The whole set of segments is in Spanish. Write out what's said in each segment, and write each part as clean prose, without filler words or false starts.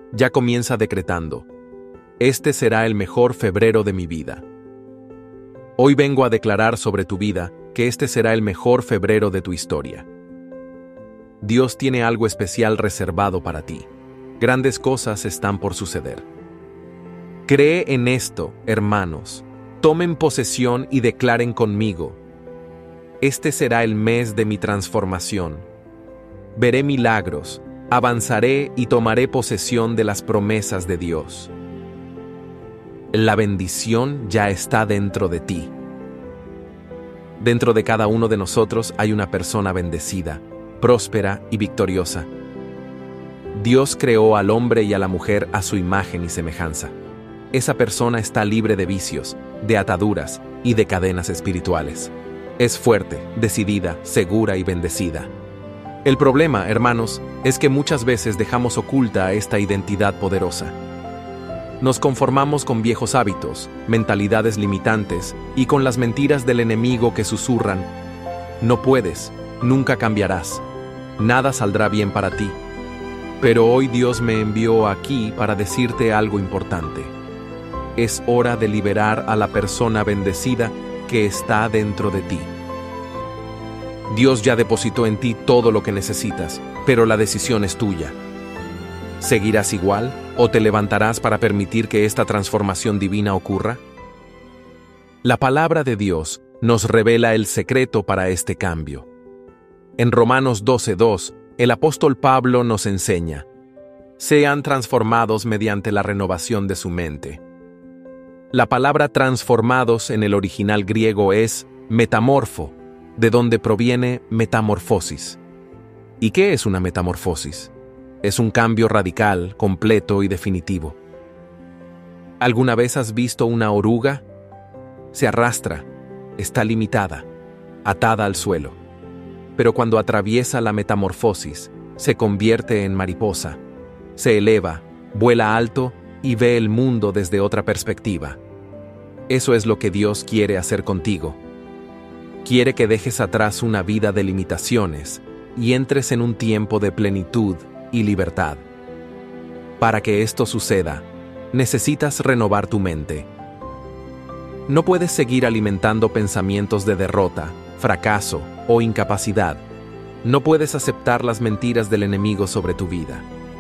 Ya comienza decretando: este será el mejor febrero de mi vida. Hoy vengo a declarar sobre tu vida que este será el mejor febrero de tu historia. Dios tiene algo especial reservado para ti. Grandes cosas están por suceder. Cree en esto, hermanos. Tomen posesión y declaren conmigo: este será el mes de mi transformación. Veré milagros, avanzaré y tomaré posesión de las promesas de Dios. La bendición ya está dentro de ti. Dentro de cada uno de nosotros hay una persona bendecida, próspera y victoriosa. Dios creó al hombre y a la mujer a su imagen y semejanza. Esa persona está libre de vicios, de ataduras y de cadenas espirituales. Es fuerte, decidida, segura y bendecida. El problema, hermanos, es que muchas veces dejamos oculta esta identidad poderosa. Nos conformamos con viejos hábitos, mentalidades limitantes y con las mentiras del enemigo que susurran: no puedes, nunca cambiarás, nada saldrá bien para ti. Pero hoy Dios me envió aquí para decirte algo importante. Es hora de liberar a la persona bendecida que está dentro de ti. Dios ya depositó en ti todo lo que necesitas, pero la decisión es tuya. ¿Seguirás igual o te levantarás para permitir que esta transformación divina ocurra? La palabra de Dios nos revela el secreto para este cambio. En Romanos 12:2, el apóstol Pablo nos enseña: sean transformados mediante la renovación de su mente. La palabra transformados en el original griego es metamorfo, de donde proviene metamorfosis. ¿Y qué es una metamorfosis? Es un cambio radical, completo y definitivo. ¿Alguna vez has visto una oruga? Se arrastra, está limitada, atada al suelo. Pero cuando atraviesa la metamorfosis, se convierte en mariposa, se eleva, vuela alto y ve el mundo desde otra perspectiva. Eso es lo que Dios quiere hacer contigo. Quiere que dejes atrás una vida de limitaciones y entres en un tiempo de plenitud y libertad. Para que esto suceda, necesitas renovar tu mente. No puedes seguir alimentando pensamientos de derrota, fracaso o incapacidad. No puedes aceptar las mentiras del enemigo sobre tu vida.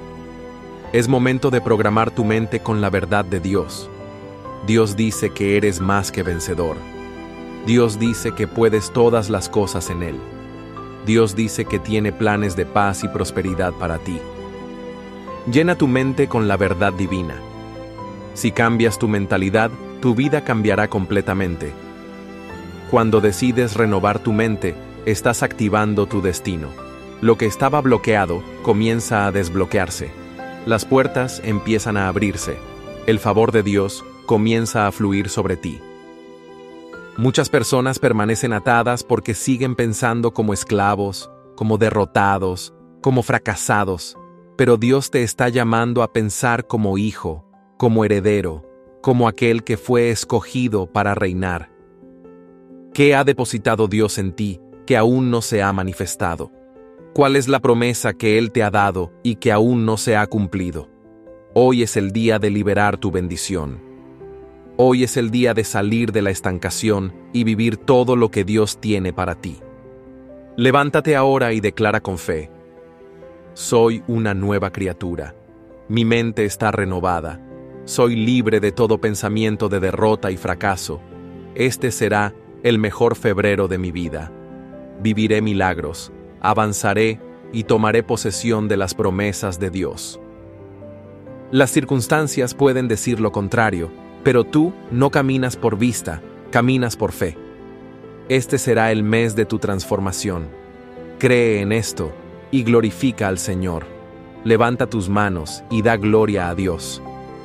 Es momento de programar tu mente con la verdad de Dios. Dios dice que eres más que vencedor. Dios dice que puedes todas las cosas en Él. Dios dice que tiene planes de paz y prosperidad para ti. Llena tu mente con la verdad divina. Si cambias tu mentalidad, tu vida cambiará completamente. Cuando decides renovar tu mente, estás activando tu destino. Lo que estaba bloqueado comienza a desbloquearse. Las puertas empiezan a abrirse. El favor de Dios comienza a fluir sobre ti. Muchas personas permanecen atadas porque siguen pensando como esclavos, como derrotados, como fracasados. Pero Dios te está llamando a pensar como hijo, como heredero, como aquel que fue escogido para reinar. ¿Qué ha depositado Dios en ti que aún no se ha manifestado? ¿Cuál es la promesa que Él te ha dado y que aún no se ha cumplido? Hoy es el día de liberar tu bendición. Hoy es el día de salir de la estancación y vivir todo lo que Dios tiene para ti. Levántate ahora y declara con fe: soy una nueva criatura. Mi mente está renovada. Soy libre de todo pensamiento de derrota y fracaso. Este será el mejor febrero de mi vida. Viviré milagros, avanzaré y tomaré posesión de las promesas de Dios. Las circunstancias pueden decir lo contrario, pero tú no caminas por vista, caminas por fe. Este será el mes de tu transformación. Cree en esto y glorifica al Señor. Levanta tus manos y da gloria a Dios.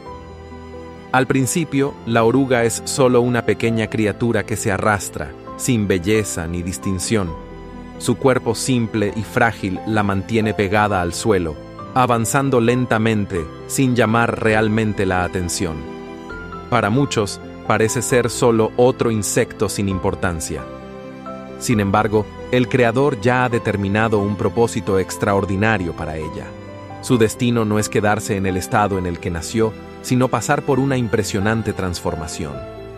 Al principio, la oruga es solo una pequeña criatura que se arrastra, sin belleza ni distinción. Su cuerpo simple y frágil la mantiene pegada al suelo, avanzando lentamente, sin llamar realmente la atención. Para muchos, parece ser solo otro insecto sin importancia. Sin embargo, el Creador ya ha determinado un propósito extraordinario para ella. Su destino no es quedarse en el estado en el que nació, sino pasar por una impresionante transformación.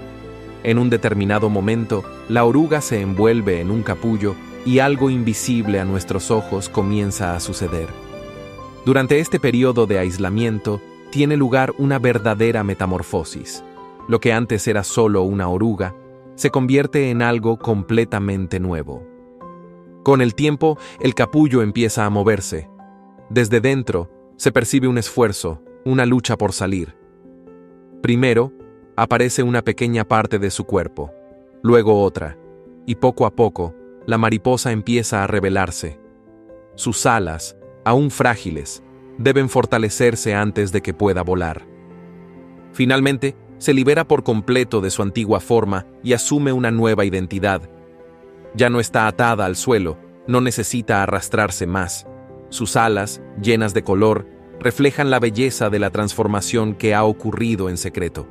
En un determinado momento, la oruga se envuelve en un capullo y algo invisible a nuestros ojos comienza a suceder. Durante este periodo de aislamiento, tiene lugar una verdadera metamorfosis. Lo que antes era solo una oruga, se convierte en algo completamente nuevo. Con el tiempo, el capullo empieza a moverse. Desde dentro, se percibe un esfuerzo, una lucha por salir. Primero, aparece una pequeña parte de su cuerpo, luego otra, y poco a poco, la mariposa empieza a revelarse. Sus alas, aún frágiles, deben fortalecerse antes de que pueda volar. Finalmente, se libera por completo de su antigua forma y asume una nueva identidad. Ya no está atada al suelo, no necesita arrastrarse más. Sus alas, llenas de color, reflejan la belleza de la transformación que ha ocurrido en secreto.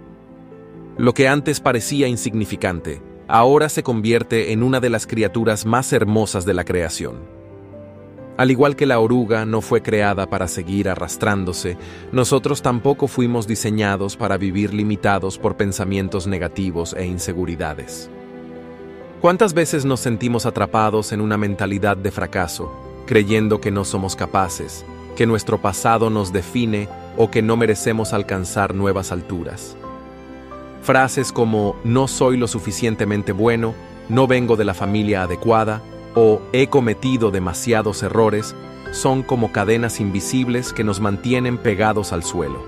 Lo que antes parecía insignificante, ahora se convierte en una de las criaturas más hermosas de la creación. Al igual que la oruga no fue creada para seguir arrastrándose, nosotros tampoco fuimos diseñados para vivir limitados por pensamientos negativos e inseguridades. ¿Cuántas veces nos sentimos atrapados en una mentalidad de fracaso, creyendo que no somos capaces, que nuestro pasado nos define o que no merecemos alcanzar nuevas alturas? Frases como "no soy lo suficientemente bueno", "no vengo de la familia adecuada" o "he cometido demasiados errores" son como cadenas invisibles que nos mantienen pegados al suelo.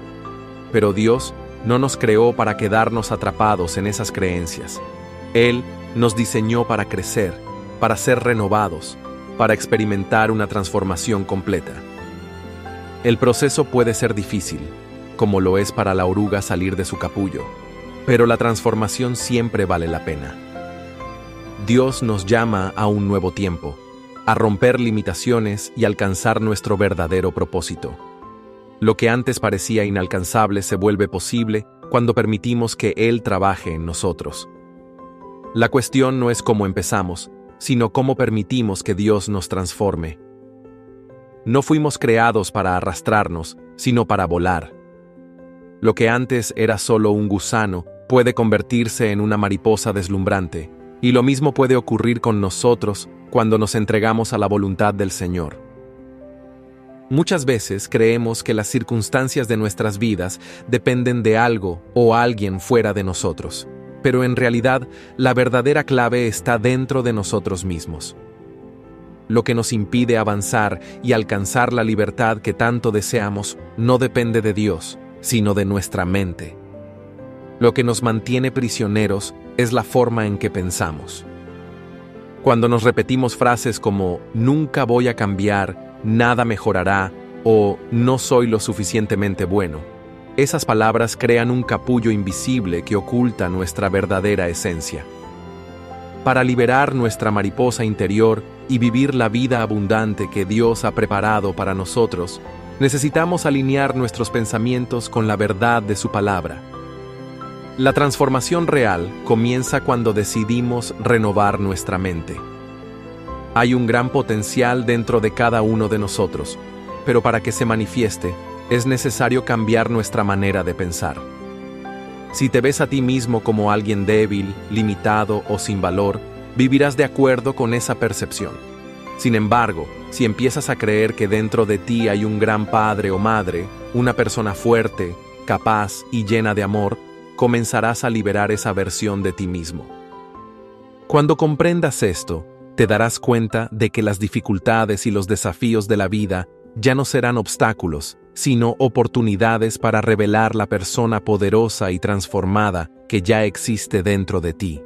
Pero Dios no nos creó para quedarnos atrapados en esas creencias. Él nos diseñó para crecer, para ser renovados, para experimentar una transformación completa. El proceso puede ser difícil, como lo es para la oruga salir de su capullo, pero la transformación siempre vale la pena. Dios nos llama a un nuevo tiempo, a romper limitaciones y alcanzar nuestro verdadero propósito. Lo que antes parecía inalcanzable se vuelve posible cuando permitimos que Él trabaje en nosotros. La cuestión no es cómo empezamos, sino cómo permitimos que Dios nos transforme. No fuimos creados para arrastrarnos, sino para volar. Lo que antes era solo un gusano puede convertirse en una mariposa deslumbrante, y lo mismo puede ocurrir con nosotros cuando nos entregamos a la voluntad del Señor. Muchas veces creemos que las circunstancias de nuestras vidas dependen de algo o alguien fuera de nosotros, pero en realidad la verdadera clave está dentro de nosotros mismos. Lo que nos impide avanzar y alcanzar la libertad que tanto deseamos no depende de Dios, sino de nuestra mente. Lo que nos mantiene prisioneros es la forma en que pensamos. Cuando nos repetimos frases como "nunca voy a cambiar", "nada mejorará" o "no soy lo suficientemente bueno", esas palabras crean un capullo invisible que oculta nuestra verdadera esencia. Para liberar nuestra mariposa interior y vivir la vida abundante que Dios ha preparado para nosotros, necesitamos alinear nuestros pensamientos con la verdad de su palabra. La transformación real comienza cuando decidimos renovar nuestra mente. Hay un gran potencial dentro de cada uno de nosotros, pero para que se manifieste, es necesario cambiar nuestra manera de pensar. Si te ves a ti mismo como alguien débil, limitado o sin valor, vivirás de acuerdo con esa percepción. Sin embargo, si empiezas a creer que dentro de ti hay un gran padre o madre, una persona fuerte, capaz y llena de amor, comenzarás a liberar esa versión de ti mismo. Cuando comprendas esto, te darás cuenta de que las dificultades y los desafíos de la vida ya no serán obstáculos, sino oportunidades para revelar la persona poderosa y transformada que ya existe dentro de ti.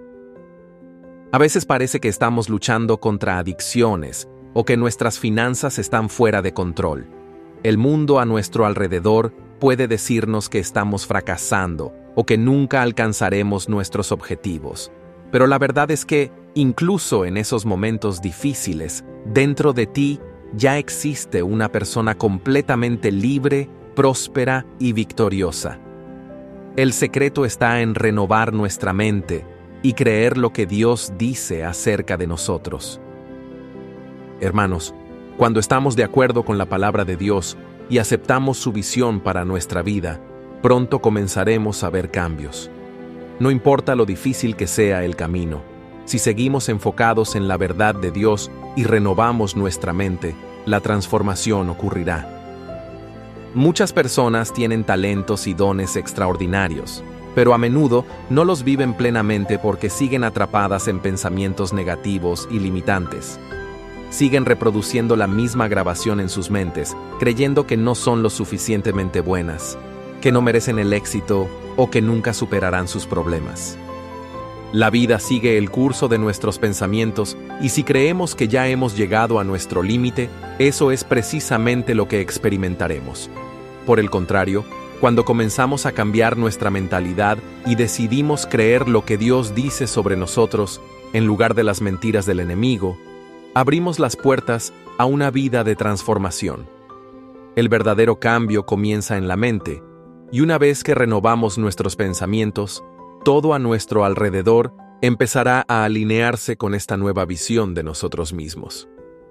A veces parece que estamos luchando contra adicciones o que nuestras finanzas están fuera de control. El mundo a nuestro alrededor puede decirnos que estamos fracasando o que nunca alcanzaremos nuestros objetivos. Pero la verdad es que, incluso en esos momentos difíciles, dentro de ti ya existe una persona completamente libre, próspera y victoriosa. El secreto está en renovar nuestra mente y creer lo que Dios dice acerca de nosotros. Hermanos, Cuando estamos de acuerdo con la palabra de Dios y aceptamos su visión para nuestra vida, pronto comenzaremos a ver cambios. No importa lo difícil que sea el camino, si seguimos enfocados en la verdad de Dios y renovamos nuestra mente, la transformación ocurrirá. Muchas personas tienen talentos y dones extraordinarios, pero a menudo no los viven plenamente porque siguen atrapadas en pensamientos negativos y limitantes. Siguen reproduciendo la misma grabación en sus mentes, creyendo que no son lo suficientemente buenas, que no merecen el éxito o que nunca superarán sus problemas. La vida sigue el curso de nuestros pensamientos y si creemos que ya hemos llegado a nuestro límite, eso es precisamente lo que experimentaremos. Por el contrario, cuando comenzamos a cambiar nuestra mentalidad y decidimos creer lo que Dios dice sobre nosotros, en lugar de las mentiras del enemigo, abrimos las puertas a una vida de transformación. El verdadero cambio comienza en la mente, y una vez que renovamos nuestros pensamientos, todo a nuestro alrededor empezará a alinearse con esta nueva visión de nosotros mismos.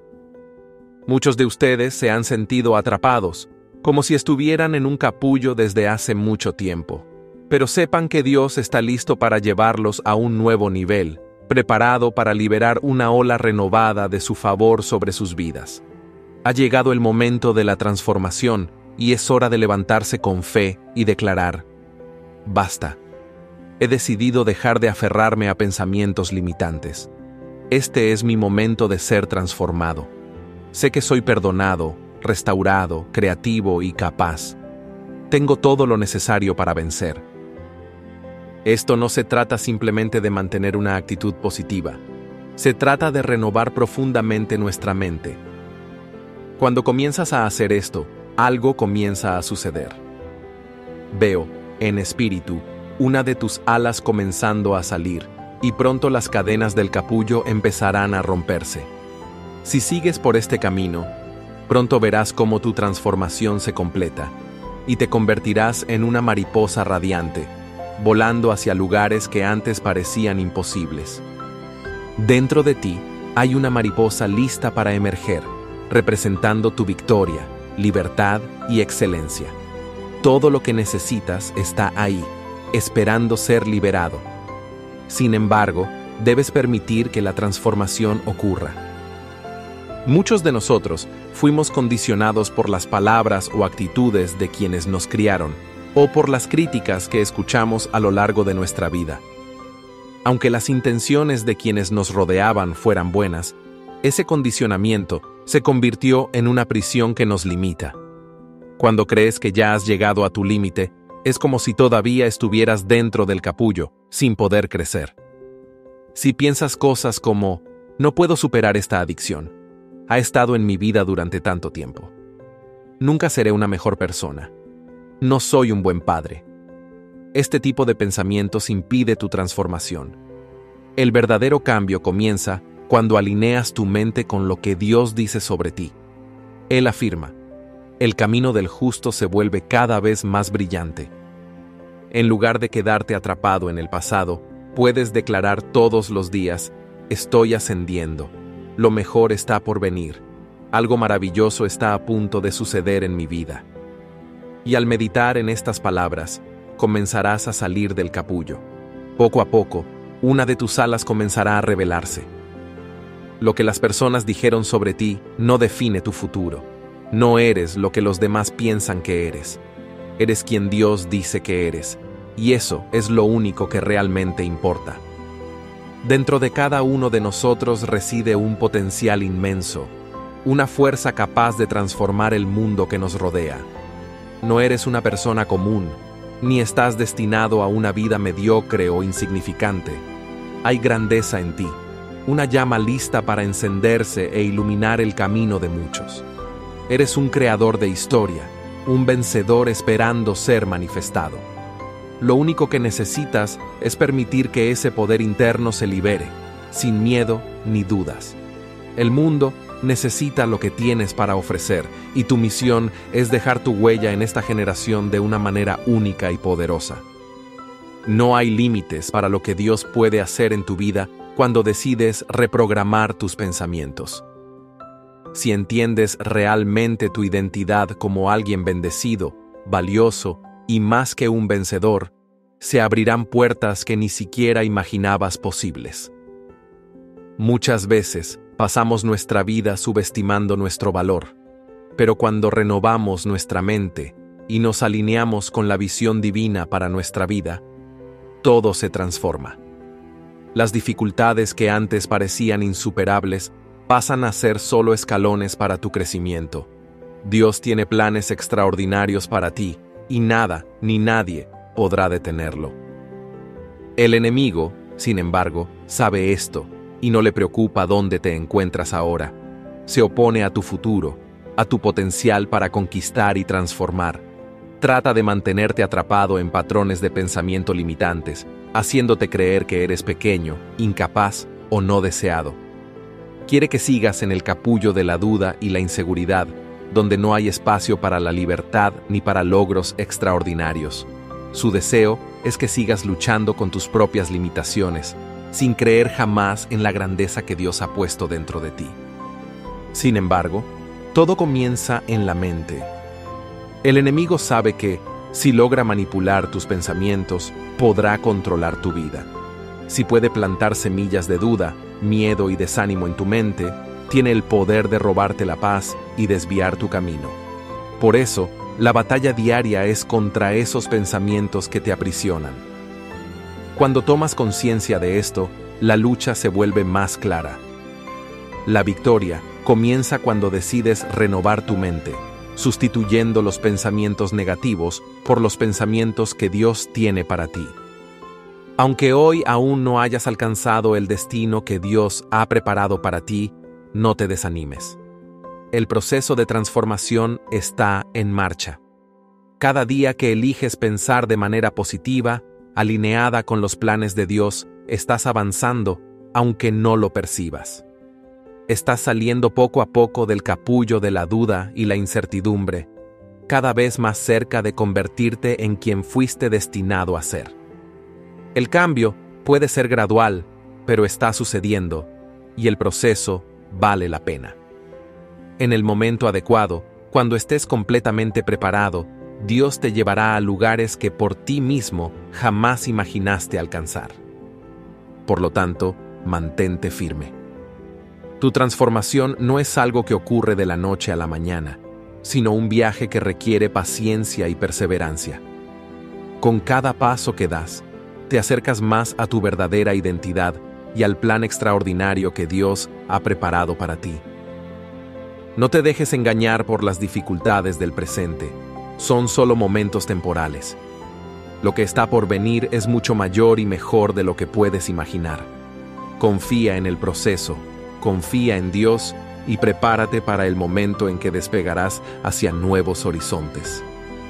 Muchos de ustedes se han sentido atrapados, como si estuvieran en un capullo desde hace mucho tiempo. Pero sepan que Dios está listo para llevarlos a un nuevo nivel, preparado para liberar una ola renovada de su favor sobre sus vidas. Ha llegado el momento de la transformación y es hora de levantarse con fe y declarar: basta. He decidido dejar de aferrarme a pensamientos limitantes. Este es mi momento de ser transformado. Sé que soy perdonado, restaurado, creativo y capaz. Tengo todo lo necesario para vencer. Esto no se trata simplemente de mantener una actitud positiva. Se trata de renovar profundamente nuestra mente. Cuando comienzas a hacer esto, algo comienza a suceder. Veo, en espíritu, una de tus alas comenzando a salir, y pronto las cadenas del capullo empezarán a romperse. Si sigues por este camino, pronto verás cómo tu transformación se completa, y te convertirás en una mariposa radiante, volando hacia lugares que antes parecían imposibles. Dentro de ti hay una mariposa lista para emerger, representando tu victoria, libertad y excelencia. Todo lo que necesitas está ahí, esperando ser liberado. Sin embargo, debes permitir que la transformación ocurra. Muchos de nosotros fuimos condicionados por las palabras o actitudes de quienes nos criaron, o por las críticas que escuchamos a lo largo de nuestra vida. Aunque las intenciones de quienes nos rodeaban fueran buenas, ese condicionamiento se convirtió en una prisión que nos limita. Cuando crees que ya has llegado a tu límite, es como si todavía estuvieras dentro del capullo, sin poder crecer. Si piensas cosas como: no puedo superar esta adicción, ha estado en mi vida durante tanto tiempo. Nunca seré una mejor persona. No soy un buen padre. Este tipo de pensamientos impide tu transformación. El verdadero cambio comienza cuando alineas tu mente con lo que Dios dice sobre ti. Él afirma: el camino del justo se vuelve cada vez más brillante. En lugar de quedarte atrapado en el pasado, puedes declarar todos los días: estoy ascendiendo, lo mejor está por venir, algo maravilloso está a punto de suceder en mi vida. Y al meditar en estas palabras, comenzarás a salir del capullo. Poco a poco, una de tus alas comenzará a revelarse. Lo que las personas dijeron sobre ti no define tu futuro. No eres lo que los demás piensan que eres. Eres quien Dios dice que eres, y eso es lo único que realmente importa. Dentro de cada uno de nosotros reside un potencial inmenso, una fuerza capaz de transformar el mundo que nos rodea. No eres una persona común, ni estás destinado a una vida mediocre o insignificante. Hay grandeza en ti, una llama lista para encenderse e iluminar el camino de muchos. Eres un creador de historia, un vencedor esperando ser manifestado. Lo único que necesitas es permitir que ese poder interno se libere, sin miedo ni dudas. El mundo necesita lo que tienes para ofrecer, y tu misión es dejar tu huella en esta generación de una manera única y poderosa. No hay límites para lo que Dios puede hacer en tu vida cuando decides reprogramar tus pensamientos. si entiendes realmente tu identidad como alguien bendecido, valioso y más que un vencedor, se abrirán puertas que ni siquiera imaginabas posibles. Muchas veces pasamos nuestra vida subestimando nuestro valor, pero cuando renovamos nuestra mente y nos alineamos con la visión divina para nuestra vida, todo se transforma. Las dificultades que antes parecían insuperables pasan a ser solo escalones para tu crecimiento. Dios tiene planes extraordinarios para ti, y nada ni nadie podrá detenerlo. El enemigo, sin embargo, sabe esto, y no le preocupa dónde te encuentras ahora. Se opone a tu futuro, a tu potencial para conquistar y transformar. Trata de mantenerte atrapado en patrones de pensamiento limitantes, haciéndote creer que eres pequeño, incapaz o no deseado. Quiere que sigas en el capullo de la duda y la inseguridad, donde no hay espacio para la libertad ni para logros extraordinarios. Su deseo es que sigas luchando con tus propias limitaciones, sin creer jamás en la grandeza que Dios ha puesto dentro de ti. Sin embargo, todo comienza en la mente. El enemigo sabe que, si logra manipular tus pensamientos, podrá controlar tu vida. Si puede plantar semillas de duda, miedo y desánimo en tu mente, tiene el poder de robarte la paz y desviar tu camino. Por eso, la batalla diaria es contra esos pensamientos que te aprisionan. Cuando tomas conciencia de esto, la lucha se vuelve más clara. La victoria comienza cuando decides renovar tu mente, sustituyendo los pensamientos negativos por los pensamientos que Dios tiene para ti. Aunque hoy aún no hayas alcanzado el destino que Dios ha preparado para ti, no te desanimes. El proceso de transformación está en marcha. Cada día que eliges pensar de manera positiva, alineada con los planes de Dios, estás avanzando, aunque no lo percibas. Estás saliendo poco a poco del capullo de la duda y la incertidumbre, cada vez más cerca de convertirte en quien fuiste destinado a ser. El cambio puede ser gradual, pero está sucediendo, y el proceso vale la pena. En el momento adecuado, cuando estés completamente preparado, Dios te llevará a lugares que por ti mismo jamás imaginaste alcanzar. Por lo tanto, mantente firme. Tu transformación no es algo que ocurre de la noche a la mañana, sino un viaje que requiere paciencia y perseverancia. Con cada paso que das, te acercas más a tu verdadera identidad y al plan extraordinario que Dios ha preparado para ti. No te dejes engañar por las dificultades del presente. Son solo momentos temporales. Lo que está por venir es mucho mayor y mejor de lo que puedes imaginar. Confía en el proceso, confía en Dios y prepárate para el momento en que despegarás hacia nuevos horizontes.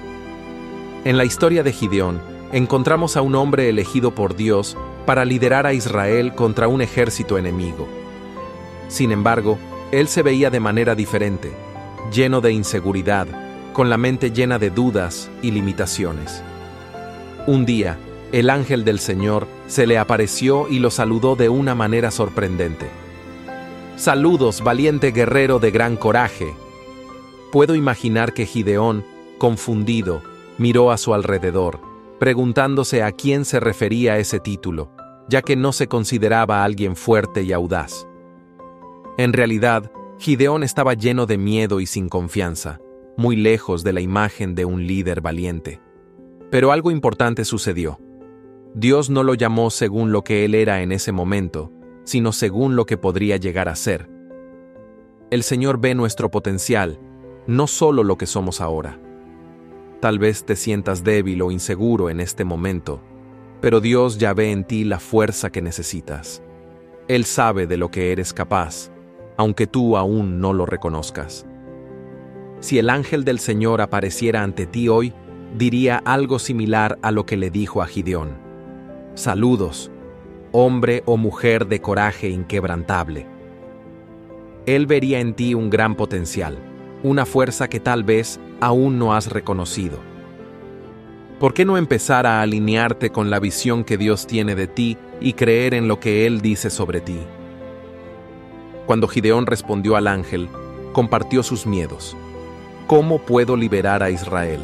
En la historia de Gideón, encontramos a un hombre elegido por Dios para liderar a Israel contra un ejército enemigo. Sin embargo, él se veía de manera diferente, lleno de inseguridad, con la mente llena de dudas y limitaciones. Un día, el ángel del Señor se le apareció y lo saludó de una manera sorprendente. «Saludos, valiente guerrero de gran coraje». Puedo imaginar que Gideón, confundido, miró a su alrededor, preguntándose a quién se refería ese título, ya que no se consideraba alguien fuerte y audaz. En realidad, Gideón estaba lleno de miedo y sin confianza, muy lejos de la imagen de un líder valiente. Pero algo importante sucedió. Dios no lo llamó según lo que él era en ese momento, sino según lo que podría llegar a ser. El Señor ve nuestro potencial, no solo lo que somos ahora. Tal vez te sientas débil o inseguro en este momento, pero Dios ya ve en ti la fuerza que necesitas. Él sabe de lo que eres capaz, aunque tú aún no lo reconozcas. Si el ángel del Señor apareciera ante ti hoy, diría algo similar a lo que le dijo a Gideón. Saludos, hombre o mujer de coraje inquebrantable. Él vería en ti un gran potencial, una fuerza que tal vez aún no has reconocido. ¿Por qué no empezar a alinearte con la visión que Dios tiene de ti y creer en lo que Él dice sobre ti? Cuando Gideón respondió al ángel, compartió sus miedos. ¿Cómo puedo liberar a Israel?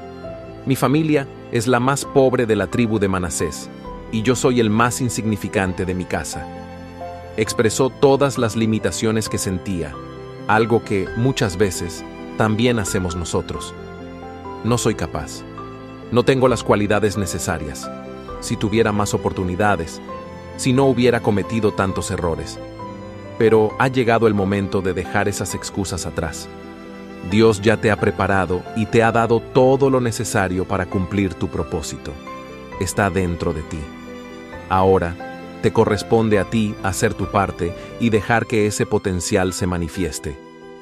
Mi familia es la más pobre de la tribu de Manasés, y yo soy el más insignificante de mi casa. Expresó todas las limitaciones que sentía, algo que, muchas veces, también hacemos nosotros. No soy capaz. No tengo las cualidades necesarias. Si tuviera más oportunidades, si no hubiera cometido tantos errores. Pero ha llegado el momento de dejar esas excusas atrás. Dios ya te ha preparado y te ha dado todo lo necesario para cumplir tu propósito. Está dentro de ti. Ahora, te corresponde a ti hacer tu parte y dejar que ese potencial se manifieste.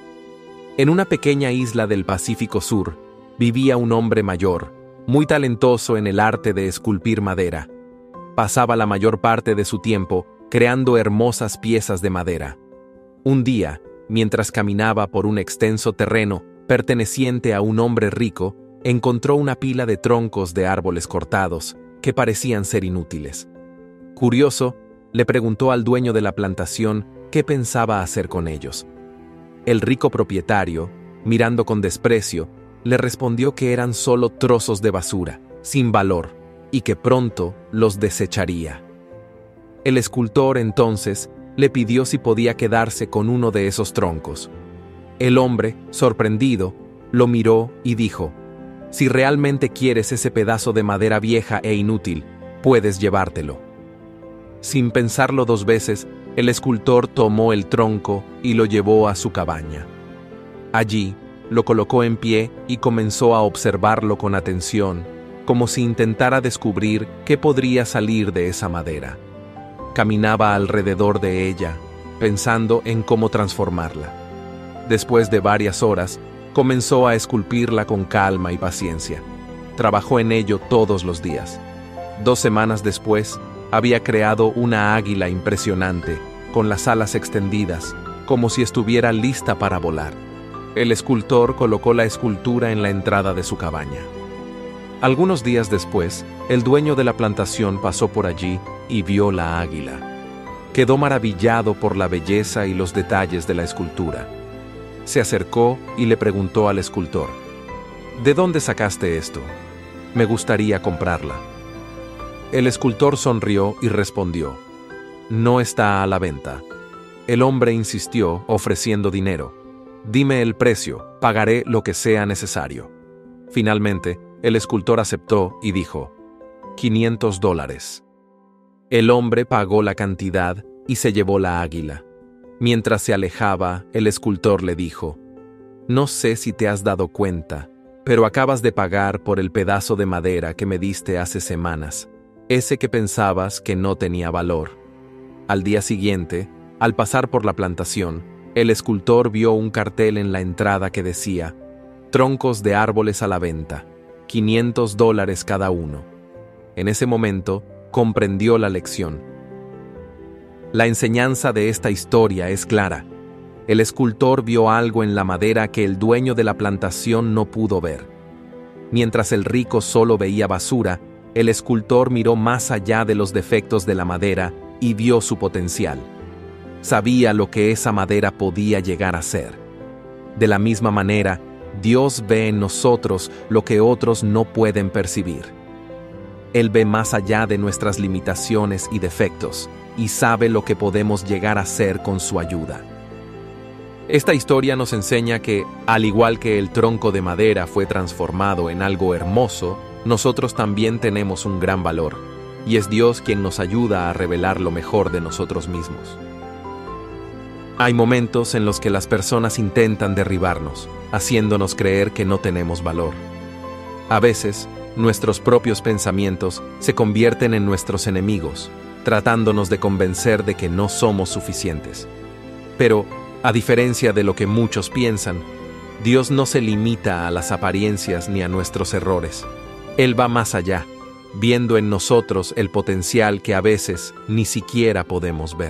En una pequeña isla del Pacífico Sur, vivía un hombre mayor, muy talentoso en el arte de esculpir madera. Pasaba la mayor parte de su tiempo creando hermosas piezas de madera. Un día, mientras caminaba por un extenso terreno perteneciente a un hombre rico, encontró una pila de troncos de árboles cortados que parecían ser inútiles. Curioso, le preguntó al dueño de la plantación qué pensaba hacer con ellos. El rico propietario, mirando con desprecio, le respondió que eran solo trozos de basura, sin valor, y que pronto los desecharía. El escultor entonces le pidió si podía quedarse con uno de esos troncos. El hombre, sorprendido, lo miró y dijo: «Si realmente quieres ese pedazo de madera vieja e inútil, puedes llevártelo». Sin pensarlo dos veces, el escultor tomó el tronco y lo llevó a su cabaña. Allí, lo colocó en pie y comenzó a observarlo con atención, como si intentara descubrir qué podría salir de esa madera. Caminaba alrededor de ella, pensando en cómo transformarla. Después de varias horas, comenzó a esculpirla con calma y paciencia. Trabajó en ello todos los días. 2 semanas después, había creado una águila impresionante, con las alas extendidas, como si estuviera lista para volar. El escultor colocó la escultura en la entrada de su cabaña. Algunos días después, el dueño de la plantación pasó por allí y vio la águila. Quedó maravillado por la belleza y los detalles de la escultura. Se acercó y le preguntó al escultor: «¿De dónde sacaste esto? Me gustaría comprarla». El escultor sonrió y respondió: «No está a la venta». El hombre insistió, ofreciendo dinero. «Dime el precio, pagaré lo que sea necesario». Finalmente, el escultor aceptó y dijo: $500. El hombre pagó la cantidad y se llevó la águila. Mientras se alejaba, el escultor le dijo: «No sé si te has dado cuenta, pero acabas de pagar por el pedazo de madera que me diste hace semanas, ese que pensabas que no tenía valor». Al día siguiente, al pasar por la plantación, el escultor vio un cartel en la entrada que decía: «Troncos de árboles a la venta, $500 cada uno». En ese momento, comprendió la lección. La enseñanza de esta historia es clara. El escultor vio algo en la madera que el dueño de la plantación no pudo ver. Mientras el rico solo veía basura, el escultor miró más allá de los defectos de la madera y vio su potencial. Sabía lo que esa madera podía llegar a ser. De la misma manera, Dios ve en nosotros lo que otros no pueden percibir. Él ve más allá de nuestras limitaciones y defectos y sabe lo que podemos llegar a ser con su ayuda. Esta historia nos enseña que, al igual que el tronco de madera fue transformado en algo hermoso, nosotros también tenemos un gran valor, y es Dios quien nos ayuda a revelar lo mejor de nosotros mismos. Hay momentos en los que las personas intentan derribarnos, haciéndonos creer que no tenemos valor. A veces, nuestros propios pensamientos se convierten en nuestros enemigos, tratándonos de convencer de que no somos suficientes. Pero, a diferencia de lo que muchos piensan, Dios no se limita a las apariencias ni a nuestros errores. Él va más allá, viendo en nosotros el potencial que a veces ni siquiera podemos ver.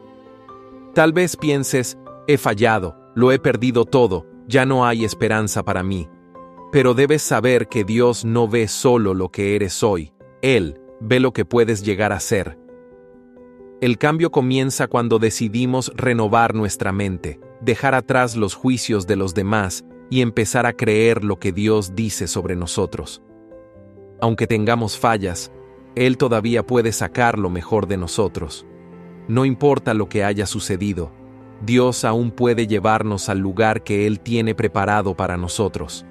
Tal vez pienses: he fallado, lo he perdido todo, ya no hay esperanza para mí. Pero debes saber que Dios no ve solo lo que eres hoy, Él ve lo que puedes llegar a ser. El cambio comienza cuando decidimos renovar nuestra mente, dejar atrás los juicios de los demás y empezar a creer lo que Dios dice sobre nosotros. Aunque tengamos fallas, Él todavía puede sacar lo mejor de nosotros. No importa lo que haya sucedido, Dios aún puede llevarnos al lugar que Él tiene preparado para nosotros.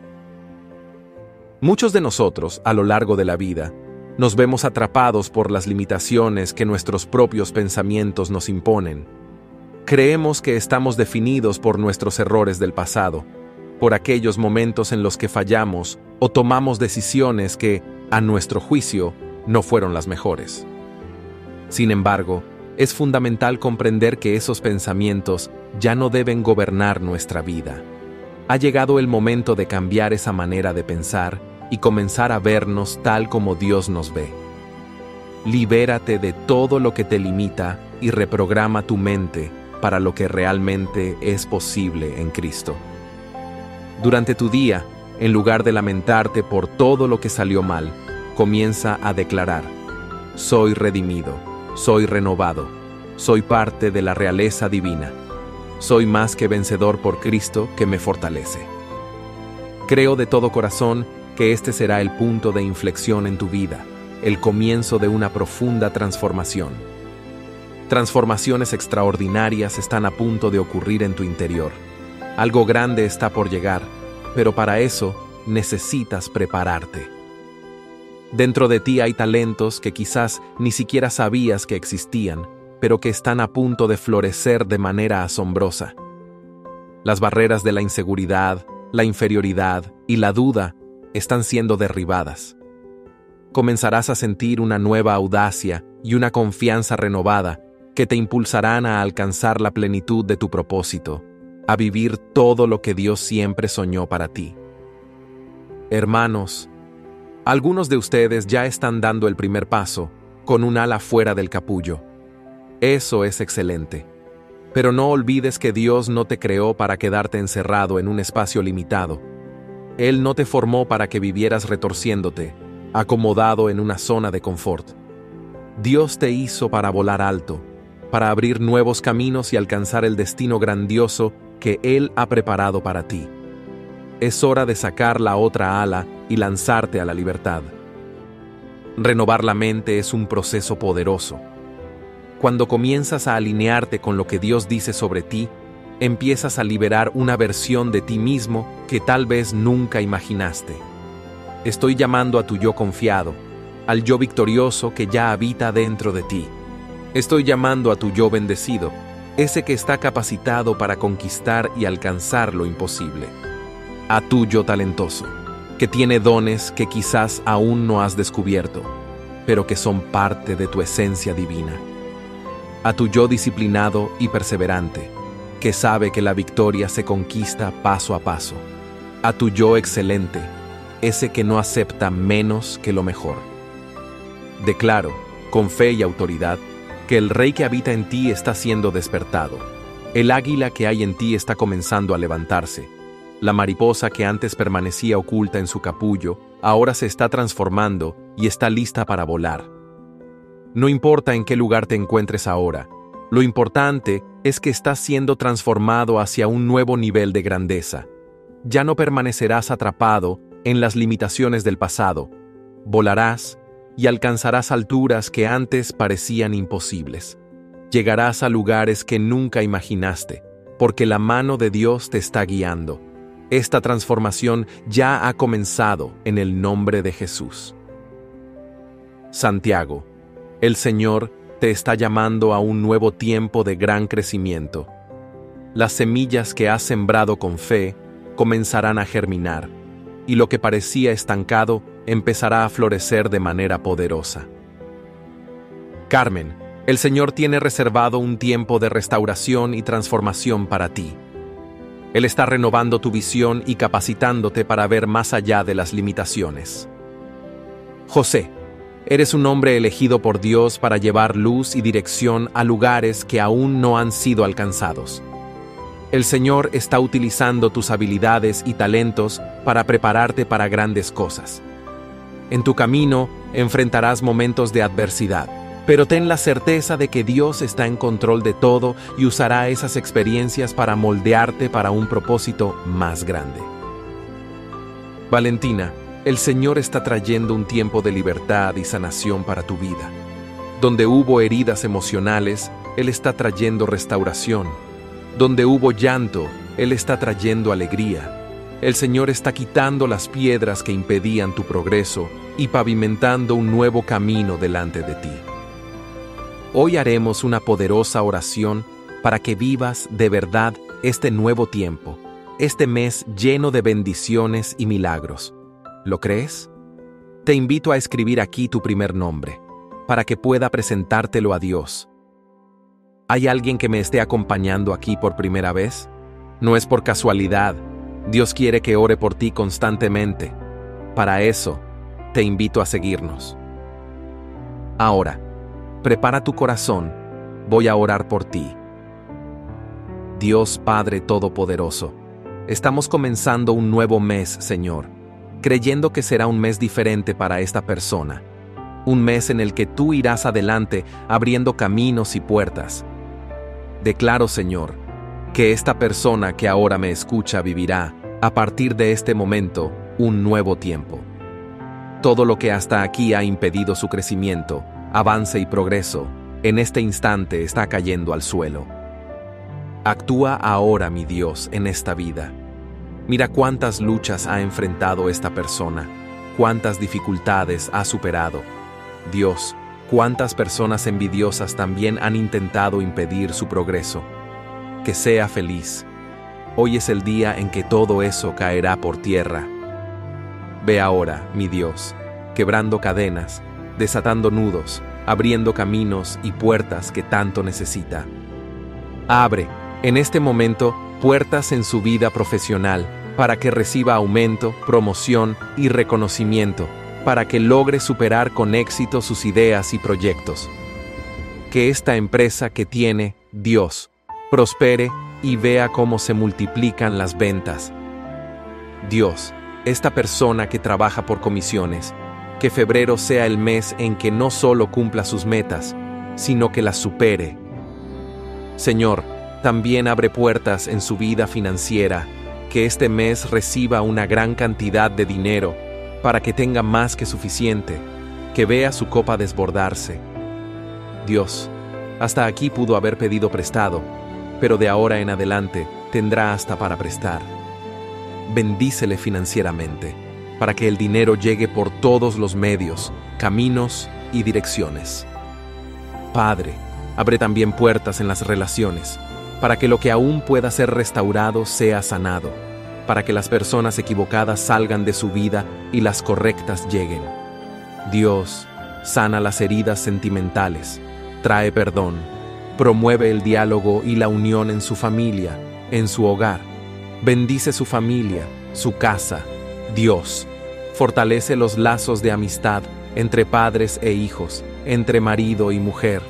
Muchos de nosotros, a lo largo de la vida, nos vemos atrapados por las limitaciones que nuestros propios pensamientos nos imponen. Creemos que estamos definidos por nuestros errores del pasado, por aquellos momentos en los que fallamos o tomamos decisiones que, a nuestro juicio, no fueron las mejores. Sin embargo, es fundamental comprender que esos pensamientos ya no deben gobernar nuestra vida. Ha llegado el momento de cambiar esa manera de pensar y comenzar a vernos tal como Dios nos ve. Libérate de todo lo que te limita y reprograma tu mente para lo que realmente es posible en Cristo. Durante tu día, en lugar de lamentarte por todo lo que salió mal, comienza a declarar: soy redimido, soy renovado, soy parte de la realeza divina, soy más que vencedor por Cristo que me fortalece. Creo de todo corazón que este será el punto de inflexión en tu vida, el comienzo de una profunda transformación. Transformaciones extraordinarias están a punto de ocurrir en tu interior. Algo grande está por llegar, pero para eso necesitas prepararte. Dentro de ti hay talentos que quizás ni siquiera sabías que existían, pero que están a punto de florecer de manera asombrosa. Las barreras de la inseguridad, la inferioridad y la duda están siendo derribadas. Comenzarás a sentir una nueva audacia y una confianza renovada que te impulsarán a alcanzar la plenitud de tu propósito, a vivir todo lo que Dios siempre soñó para ti. Hermanos, algunos de ustedes ya están dando el primer paso, con un ala fuera del capullo. Eso es excelente. Pero no olvides que Dios no te creó para quedarte encerrado en un espacio limitado. Él no te formó para que vivieras retorciéndote, acomodado en una zona de confort. Dios te hizo para volar alto, para abrir nuevos caminos y alcanzar el destino grandioso que Él ha preparado para ti. Es hora de sacar la otra ala y lanzarte a la libertad. Renovar la mente es un proceso poderoso. Cuando comienzas a alinearte con lo que Dios dice sobre ti, empiezas a liberar una versión de ti mismo que tal vez nunca imaginaste. Estoy llamando a tu yo confiado, al yo victorioso que ya habita dentro de ti. Estoy llamando a tu yo bendecido, ese que está capacitado para conquistar y alcanzar lo imposible. A tu yo talentoso, que tiene dones que quizás aún no has descubierto, pero que son parte de tu esencia divina. A tu yo disciplinado y perseverante, que sabe que la victoria se conquista paso a paso. A tu yo excelente, ese que no acepta menos que lo mejor. Declaro, con fe y autoridad, que el rey que habita en ti está siendo despertado. El águila que hay en ti está comenzando a levantarse. La mariposa que antes permanecía oculta en su capullo, ahora se está transformando y está lista para volar. No importa en qué lugar te encuentres ahora, lo importante es que estás siendo transformado hacia un nuevo nivel de grandeza. Ya no permanecerás atrapado en las limitaciones del pasado. Volarás y alcanzarás alturas que antes parecían imposibles. Llegarás a lugares que nunca imaginaste, porque la mano de Dios te está guiando. Esta transformación ya ha comenzado en el nombre de Jesús. Santiago, el Señor te está llamando a un nuevo tiempo de gran crecimiento. Las semillas que has sembrado con fe comenzarán a germinar, y lo que parecía estancado empezará a florecer de manera poderosa. Carmen, el Señor tiene reservado un tiempo de restauración y transformación para ti. Él está renovando tu visión y capacitándote para ver más allá de las limitaciones. José, eres un hombre elegido por Dios para llevar luz y dirección a lugares que aún no han sido alcanzados. El Señor está utilizando tus habilidades y talentos para prepararte para grandes cosas. En tu camino enfrentarás momentos de adversidad, Pero ten la certeza de que Dios está en control de todo y usará esas experiencias para moldearte para un propósito más grande. Valentina, el Señor está trayendo un tiempo de libertad y sanación para tu vida. Donde hubo heridas emocionales, Él está trayendo restauración. Donde hubo llanto, Él está trayendo alegría. El Señor está quitando las piedras que impedían tu progreso y pavimentando un nuevo camino delante de ti. Hoy haremos una poderosa oración para que vivas de verdad este nuevo tiempo, este mes lleno de bendiciones y milagros. ¿Lo crees? Te invito a escribir aquí tu primer nombre, para que pueda presentártelo a Dios. ¿Hay alguien que me esté acompañando aquí por primera vez? No es por casualidad. Dios quiere que ore por ti constantemente. Para eso, te invito a seguirnos. Ahora, prepara tu corazón. Voy a orar por ti. Dios Padre Todopoderoso, estamos comenzando un nuevo mes, Señor, creyendo que será un mes diferente para esta persona. Un mes en el que tú irás adelante abriendo caminos y puertas. Declaro, Señor, que esta persona que ahora me escucha vivirá, a partir de este momento, un nuevo tiempo. Todo lo que hasta aquí ha impedido su crecimiento, avance y progreso, en este instante está cayendo al suelo. Actúa ahora, mi Dios, en esta vida. Mira cuántas luchas ha enfrentado esta persona, cuántas dificultades ha superado. Dios, cuántas personas envidiosas también han intentado impedir su progreso. Que sea feliz. Hoy es el día en que todo eso caerá por tierra. Ve ahora, mi Dios, quebrando cadenas, desatando nudos, abriendo caminos y puertas que tanto necesita. Abre, en este momento, puertas en su vida profesional, para que reciba aumento, promoción y reconocimiento, para que logre superar con éxito sus ideas y proyectos. Que esta empresa que tiene, Dios, prospere y vea cómo se multiplican las ventas. Dios, esta persona que trabaja por comisiones, que febrero sea el mes en que no solo cumpla sus metas, sino que las supere. Señor, también abre puertas en su vida financiera, que este mes reciba una gran cantidad de dinero, para que tenga más que suficiente, que vea su copa desbordarse. Dios, hasta aquí pudo haber pedido prestado, pero de ahora en adelante tendrá hasta para prestar. Bendícele financieramente, para que el dinero llegue por todos los medios, caminos y direcciones. Padre, abre también puertas en las relaciones, para que lo que aún pueda ser restaurado sea sanado, para que las personas equivocadas salgan de su vida y las correctas lleguen. Dios, sana las heridas sentimentales, trae perdón, promueve el diálogo y la unión en su familia, en su hogar. Bendice su familia, su casa. Dios, fortalece los lazos de amistad entre padres e hijos, entre marido y mujer.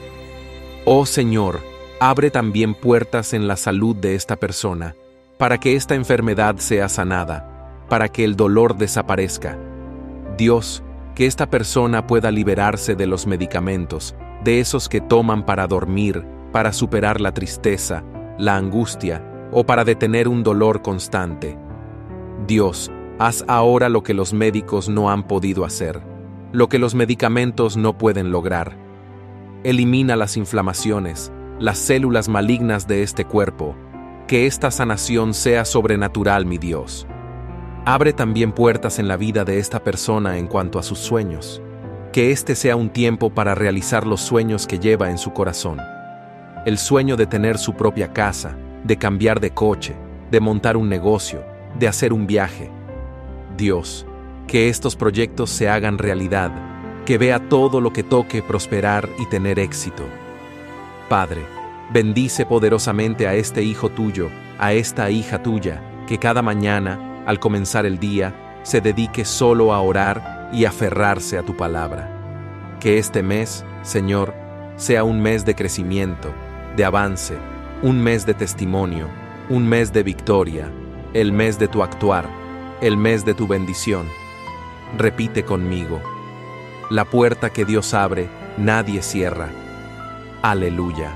Oh Señor, abre también puertas en la salud de esta persona, para que esta enfermedad sea sanada, para que el dolor desaparezca. Dios, que esta persona pueda liberarse de los medicamentos, de esos que toman para dormir, para superar la tristeza, la angustia o para detener un dolor constante. Dios, haz ahora lo que los médicos no han podido hacer, lo que los medicamentos no pueden lograr. Elimina las inflamaciones, las células malignas de este cuerpo, que esta sanación sea sobrenatural, mi Dios. Abre también puertas en la vida de esta persona en cuanto a sus sueños. Que este sea un tiempo para realizar los sueños que lleva en su corazón. El sueño de tener su propia casa, de cambiar de coche, de montar un negocio, de hacer un viaje. Dios, que estos proyectos se hagan realidad, que vea todo lo que toque prosperar y tener éxito. Padre, bendice poderosamente a este hijo tuyo, a esta hija tuya, que cada mañana, al comenzar el día, se dedique solo a orar y aferrarse a tu palabra. Que este mes, Señor, sea un mes de crecimiento, de avance, un mes de testimonio, un mes de victoria, el mes de tu actuar, el mes de tu bendición. Repite conmigo: la puerta que Dios abre nadie cierra. Aleluya.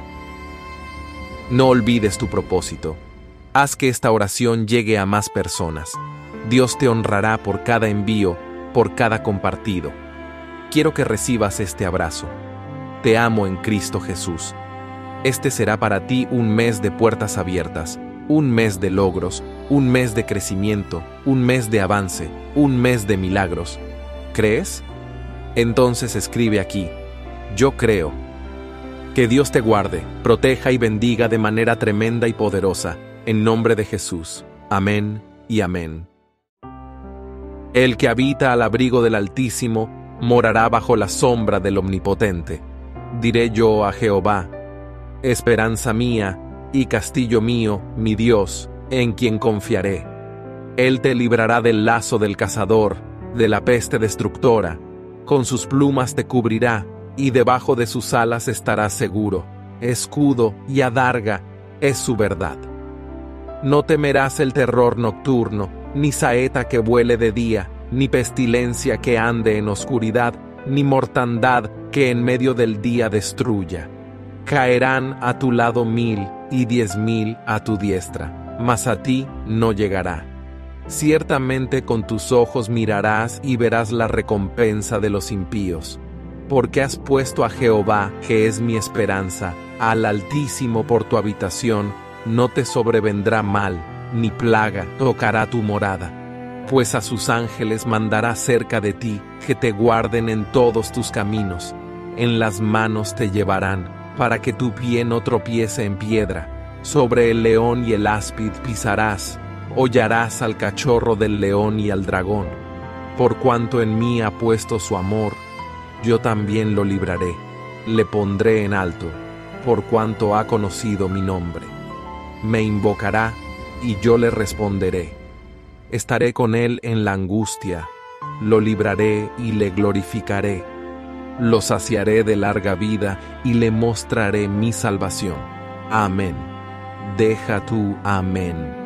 No olvides tu propósito. Haz que esta oración llegue a más personas. Dios te honrará por cada envío, por cada compartido. Quiero que recibas este abrazo. Te amo en Cristo Jesús. Este será para ti un mes de puertas abiertas, un mes de logros, un mes de crecimiento, un mes de avance, un mes de milagros. ¿Crees? Entonces escribe aquí: yo creo. Que Dios te guarde, proteja y bendiga de manera tremenda y poderosa, en nombre de Jesús. Amén y amén. El que habita al abrigo del Altísimo morará bajo la sombra del Omnipotente. Diré yo a Jehová: esperanza mía y castillo mío, mi Dios, en quien confiaré. Él te librará del lazo del cazador, de la peste destructora. Con sus plumas te cubrirá, y debajo de sus alas estarás seguro. Escudo y adarga es su verdad. No temerás el terror nocturno, ni saeta que vuele de día, ni pestilencia que ande en oscuridad, ni mortandad que en medio del día destruya. Caerán a tu lado 1000 y 10,000 a tu diestra, mas a ti no llegará. Ciertamente con tus ojos mirarás y verás la recompensa de los impíos. Porque has puesto a Jehová, que es mi esperanza, al Altísimo por tu habitación, no te sobrevendrá mal, ni plaga tocará tu morada. Pues a sus ángeles mandará cerca de ti, que te guarden en todos tus caminos. En las manos te llevarán, para que tu pie no tropiece en piedra. Sobre el león y el áspid pisarás, hollarás al cachorro del león y al dragón. Por cuanto en mí ha puesto su amor, yo también lo libraré, le pondré en alto, por cuanto ha conocido mi nombre. Me invocará, y yo le responderé. Estaré con él en la angustia, lo libraré y le glorificaré. Lo saciaré de larga vida y le mostraré mi salvación. Amén. Deja tu amén.